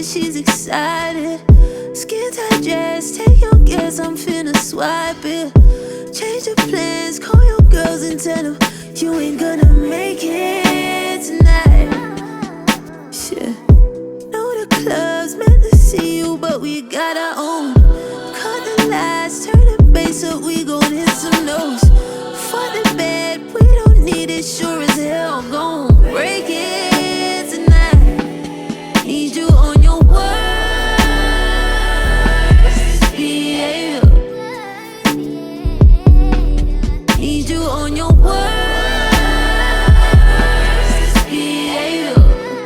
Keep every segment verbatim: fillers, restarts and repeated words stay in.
she's excited. Skin tight dress, take your guess, I'm finna swipe it. Change the plans, call your girls and tell them you ain't gonna make it tonight. Shit. Know the club's meant to see you, but we got our own. Cut the lights, turn the bass up, we gon' hit some notes. Fuck the bed, we don't need it, sure as hell gon' break it tonight. Need you on your worst behavior. Need you on your worst behavior.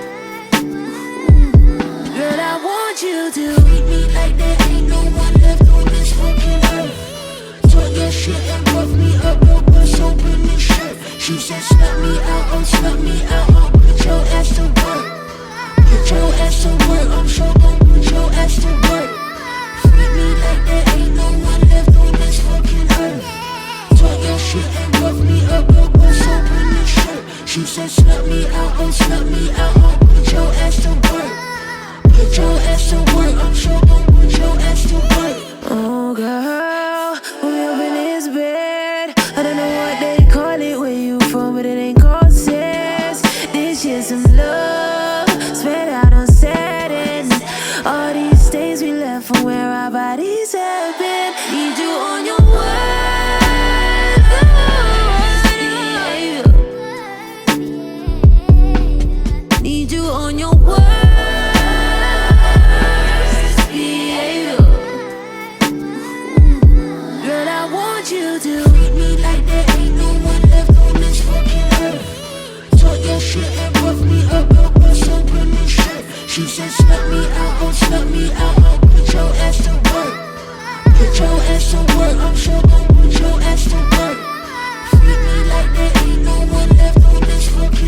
Girl, I want you to treat me like there ain't no one left on this fucking earth. Talk your shit and puff me up, your bust open this shit. She said snap me out, oh snap me out, oh put your ass to work. Put your ass to work, I'm sure gon' put your ass to work. Treat me like there ain't no one left on this fucking earth. Talk your shit and puff me up, your bust open this shit. She said snap me out, oh snap me out, oh put your ass to work. Put your ass to work, I'm sure gon' put your ass to work. Oh girl, put me up in this bed. I don't know what they call it where you from, but it ain't called sex. This shit some love, spread out on Saturn. All these stains we left from where our bodies have been. Need you on your worst behavior. Need you on your worst behavior. Girl, I want you to treat me like there ain't no one left on this fucking earth. Talk your shit and puff me up, your bust open this shit. She said snap me out, oh snap me out, oh put your ass to work. Put your ass to work, I'm sure gon' put your ass to work. Treat me like there ain't no one left on this fucking earth.